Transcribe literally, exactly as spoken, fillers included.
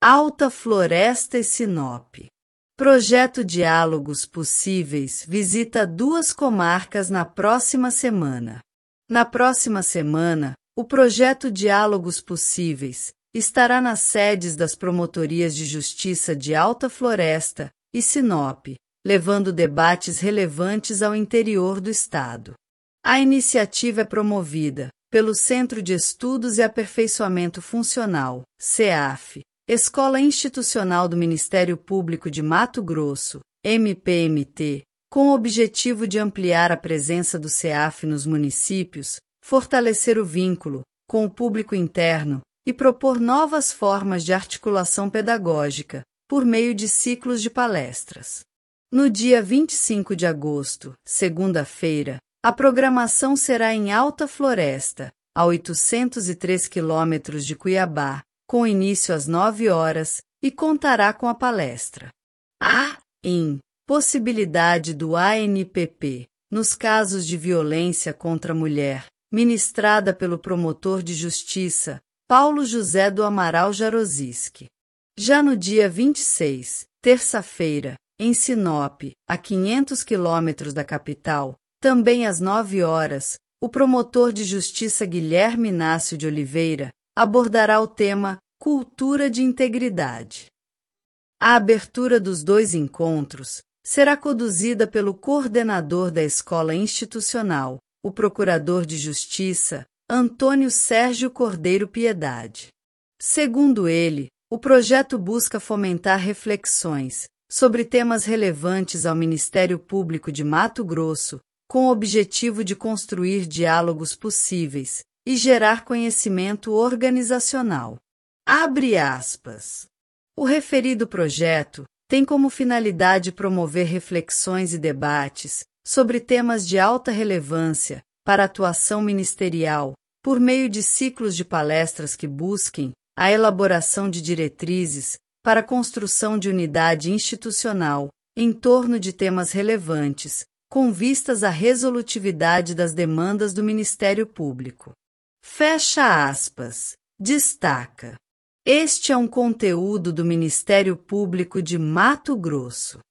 Alta Floresta e Sinop. Projeto Diálogos Possíveis visita duas comarcas na próxima semana. Na próxima semana, o projeto Diálogos Possíveis estará nas sedes das Promotorias de Justiça de Alta Floresta e Sinop, levando debates relevantes ao interior do estado. A iniciativa é promovida pelo Centro de Estudos e Aperfeiçoamento Funcional, CEAF, Escola Institucional do Ministério Público de Mato Grosso, M P M T, com o objetivo de ampliar a presença do CEAF nos municípios, fortalecer o vínculo com o público interno e propor novas formas de articulação pedagógica, por meio de ciclos de palestras. No dia vinte e cinco de agosto, segunda-feira, a programação será em Alta Floresta, a oitocentos e três quilômetros de Cuiabá, com início às nove horas, e contará com a palestra A em Possibilidade do A N P P, nos casos de violência contra a mulher, ministrada pelo promotor de justiça, Paulo José do Amaral Jarosiski. Já no dia vinte e seis, terça-feira, em Sinop, a quinhentos quilômetros da capital, também às nove horas, o promotor de justiça Guilherme Inácio de Oliveira abordará o tema Cultura de Integridade. A abertura dos dois encontros será conduzida pelo coordenador da escola institucional, o procurador de justiça, Antônio Sérgio Cordeiro Piedade. Segundo ele, o projeto busca fomentar reflexões sobre temas relevantes ao Ministério Público de Mato Grosso, com o objetivo de construir diálogos possíveis e gerar conhecimento organizacional. Abre aspas. O referido projeto tem como finalidade promover reflexões e debates sobre temas de alta relevância para a atuação ministerial, por meio de ciclos de palestras que busquem a elaboração de diretrizes para a construção de unidade institucional em torno de temas relevantes, com vistas à resolutividade das demandas do Ministério Público. Fecha aspas. Destaca. Este é um conteúdo do Ministério Público de Mato Grosso.